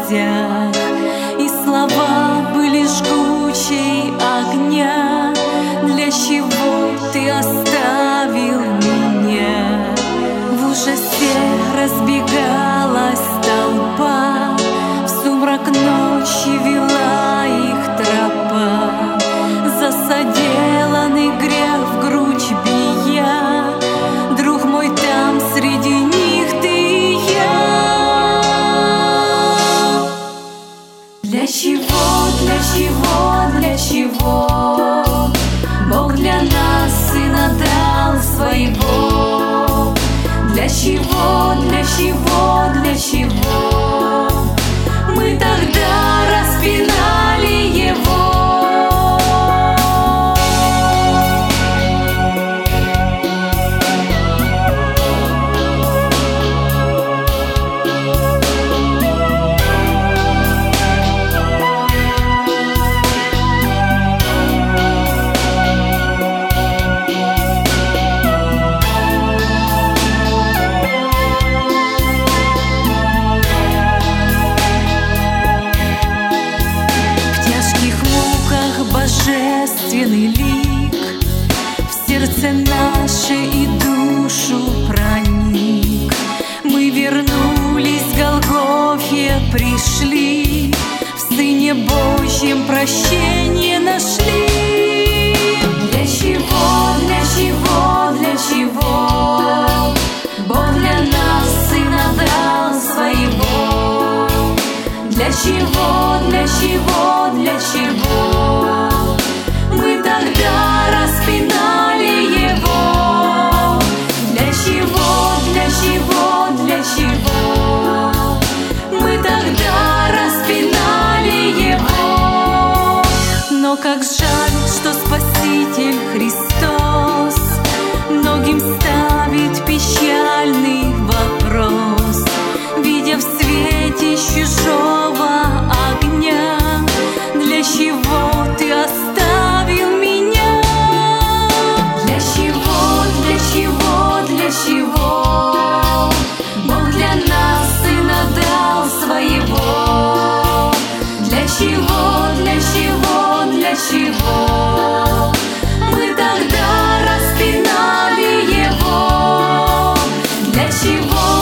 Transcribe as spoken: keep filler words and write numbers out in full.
дождях, и слова были жгучей огня. Для чего ты оставил меня? В ужасе разбегалась толпа, в сумрак ночи вела их тропа. За соделанный грех в грудь бия, друг мой, там среди них ты и я. Для чего, для чего, для чего Бог для нас Сына дал Своего? Для чего, для чего, для чего мы тогда распинали Его? Божественный лик в сердце наше и душу проник. Мы вернулись к Голгофе, пришли, в Сыне Божьем прощение нашли. Для чего, для чего, для чего Бог для нас Сына дал Своего? Для чего, для чего, для чего мы тогда распинали Его? Для чего, для чего, для чего мы тогда распинали Его? Но как жаль, что Спаситель Христос многим ставит печальный вопрос, видя в свете чужого огня. Для чего ты оставил меня? Для чего, для чего, для чего Бог для нас Сына дал Своего? Для чего, для чего, для чего мы тогда распинали Его? Для чего?